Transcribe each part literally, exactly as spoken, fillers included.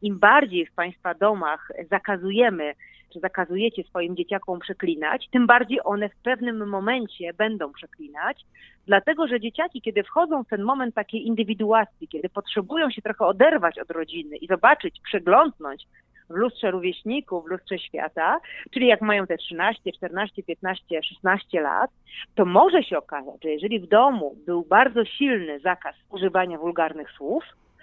im bardziej w Państwa domach zakazujemy, czy zakazujecie swoim dzieciakom przeklinać, tym bardziej one w pewnym momencie będą przeklinać, dlatego że dzieciaki, kiedy wchodzą w ten moment takiej indywiduacji, kiedy potrzebują się trochę oderwać od rodziny i zobaczyć, przeglądnąć w lustrze rówieśników, w lustrze świata, czyli jak mają te trzynaście, czternaście, piętnaście, szesnaście lat, to może się okazać, że jeżeli w domu był bardzo silny zakaz używania wulgarnych słów,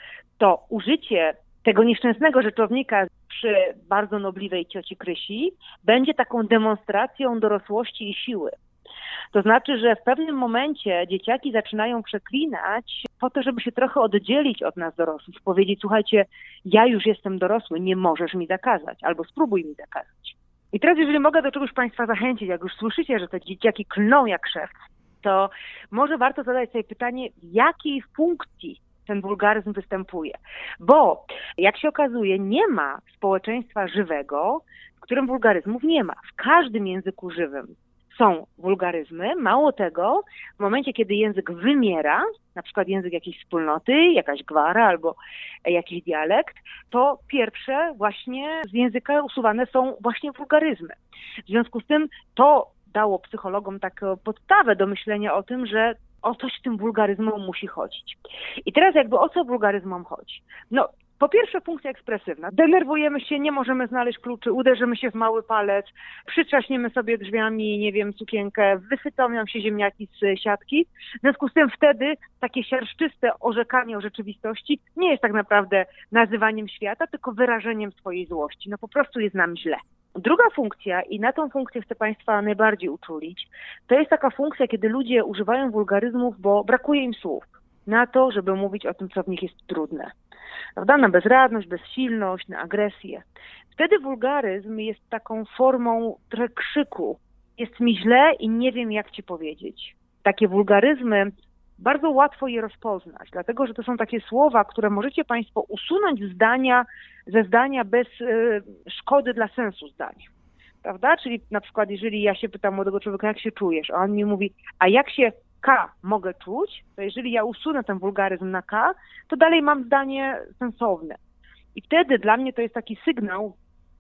to użycie tego nieszczęsnego rzeczownika przy bardzo nobliwej cioci Krysi będzie taką demonstracją dorosłości i siły. To znaczy, że w pewnym momencie dzieciaki zaczynają przeklinać po to, żeby się trochę oddzielić od nas dorosłych, powiedzieć: słuchajcie, ja już jestem dorosły, nie możesz mi zakazać, albo spróbuj mi zakazać. I teraz, jeżeli mogę do czegoś Państwa zachęcić, jak już słyszycie, że te dzieciaki klną jak szewc, to może warto zadać sobie pytanie, w jakiej funkcji ten wulgaryzm występuje. Bo, jak się okazuje, nie ma społeczeństwa żywego, w którym wulgaryzmów nie ma. W każdym języku żywym są wulgaryzmy. Mało tego, w momencie, kiedy język wymiera, na przykład język jakiejś wspólnoty, jakaś gwara albo jakiś dialekt, to pierwsze właśnie z języka usuwane są właśnie wulgaryzmy. W związku z tym to dało psychologom taką podstawę do myślenia o tym, że o coś tym wulgaryzmom musi chodzić. I teraz jakby o co wulgaryzmom chodzi? No, po pierwsze funkcja ekspresywna. Denerwujemy się, nie możemy znaleźć kluczy, uderzymy się w mały palec, przytrzaśniemy sobie drzwiami, nie wiem, sukienkę, wysypią nam się ziemniaki z siatki. W związku z tym wtedy takie siarszczyste orzekanie o rzeczywistości nie jest tak naprawdę nazywaniem świata, tylko wyrażeniem swojej złości. No po prostu jest nam źle. Druga funkcja, i na tą funkcję chcę Państwa najbardziej uczulić, to jest taka funkcja, kiedy ludzie używają wulgaryzmów, bo brakuje im słów na to, żeby mówić o tym, co w nich jest trudne. Prawda? Na bezradność, bezsilność, na agresję. Wtedy wulgaryzm jest taką formą trochę krzyku. Jest mi źle i nie wiem, jak Ci powiedzieć. Takie wulgaryzmy bardzo łatwo je rozpoznać, dlatego że to są takie słowa, które możecie Państwo usunąć zdania, ze zdania bez y, szkody dla sensu zdania. Prawda? Czyli na przykład, jeżeli ja się pytam młodego człowieka, jak się czujesz, a on mi mówi, a jak się K mogę czuć, to jeżeli ja usunę ten wulgaryzm na K, to dalej mam zdanie sensowne. I wtedy dla mnie to jest taki sygnał,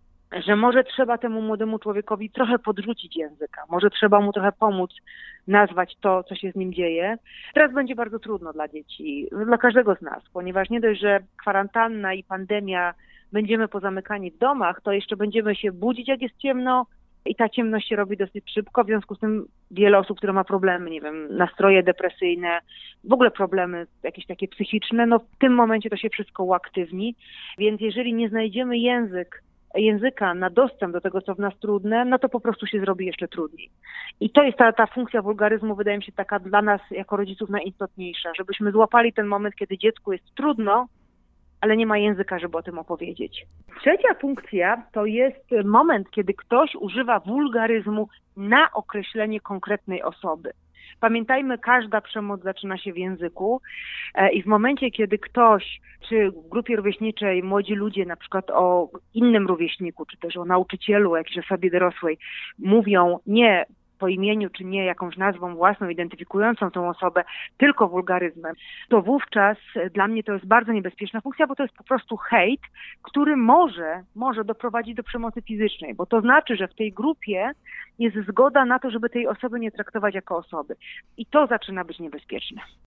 że może trzeba temu młodemu człowiekowi trochę podrzucić języka, może trzeba mu trochę pomóc nazwać to, co się z nim dzieje. Teraz będzie bardzo trudno dla dzieci, dla każdego z nas, ponieważ nie dość, że kwarantanna i pandemia, będziemy pozamykani w domach, to jeszcze będziemy się budzić, jak jest ciemno, i ta ciemność się robi dosyć szybko, w związku z tym wiele osób, które ma problemy, nie wiem, nastroje depresyjne, w ogóle problemy jakieś takie psychiczne, no w tym momencie to się wszystko uaktywni, więc jeżeli nie znajdziemy język, języka na dostęp do tego, co w nas trudne, no to po prostu się zrobi jeszcze trudniej. I to jest ta, ta funkcja wulgaryzmu, wydaje mi się, taka dla nas jako rodziców najistotniejsza, żebyśmy złapali ten moment, kiedy dziecku jest trudno, ale nie ma języka, żeby o tym opowiedzieć. Trzecia funkcja to jest moment, kiedy ktoś używa wulgaryzmu na określenie konkretnej osoby. Pamiętajmy, każda przemoc zaczyna się w języku i w momencie, kiedy ktoś, czy w grupie rówieśniczej młodzi ludzie na przykład o innym rówieśniku, czy też o nauczycielu, jakiejś osobie dorosłej, mówią nie po imieniu, czy nie jakąś nazwą własną, identyfikującą tą osobę, tylko wulgaryzmem, to wówczas dla mnie to jest bardzo niebezpieczna funkcja, bo to jest po prostu hejt, który może, może doprowadzić do przemocy fizycznej, bo to znaczy, że w tej grupie jest zgoda na to, żeby tej osoby nie traktować jako osoby. I to zaczyna być niebezpieczne.